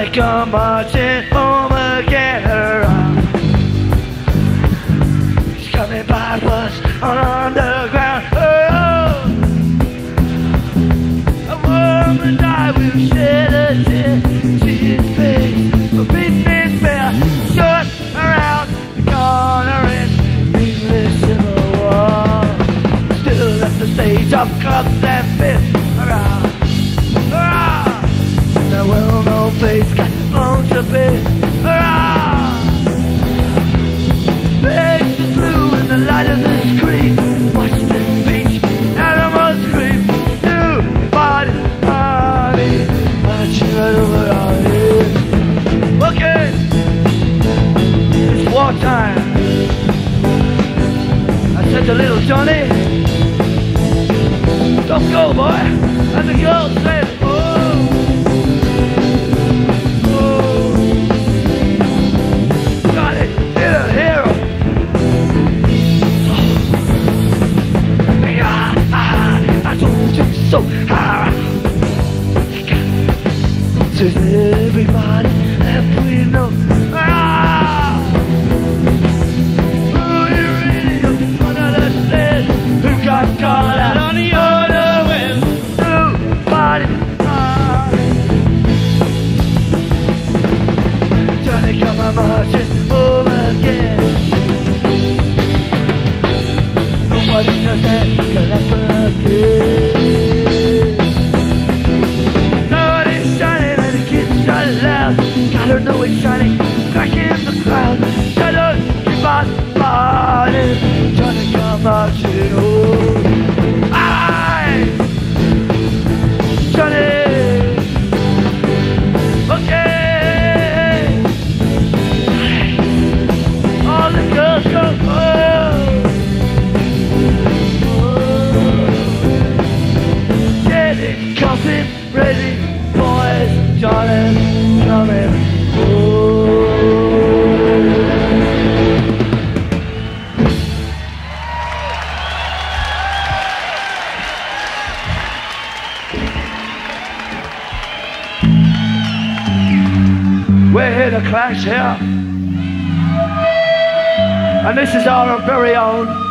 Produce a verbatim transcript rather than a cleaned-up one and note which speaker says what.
Speaker 1: Johnny come marching home again. He's coming by bus on underground. Oh, a woman died, we'll shed a tear. See his face, a beaten bear, short around the corner in English Civil War. Still at the stage of clubs and fists around. Hurrah! The well-known face got blown to bits. Hurrah! Face is blue in the light of the screen. Watch this speech, animals scream. New body, body, marching right over our heads. Okay, it's wartime. I said to little Johnny, don't go, boy. And the girl said, oh, oh, Johnny, you're a hero. Oh, yeah, I told you so. Ah, says everybody that we know. Ah, oh, you really don't understand who got caught out on the other wind. Nobody, nobody. Johnny come on marching home again. Nobody does that, cause that's forget. Nobody's shining and the kids shine loud. Gotta know it's shining, back in the cloud. Shadows keep on falling. Johnny come marching home. Aye, Johnny. Okay, all the girls go oh, oh. Getting coffee ready, boys. Johnny coming home. We're here to clash here, and this is our very own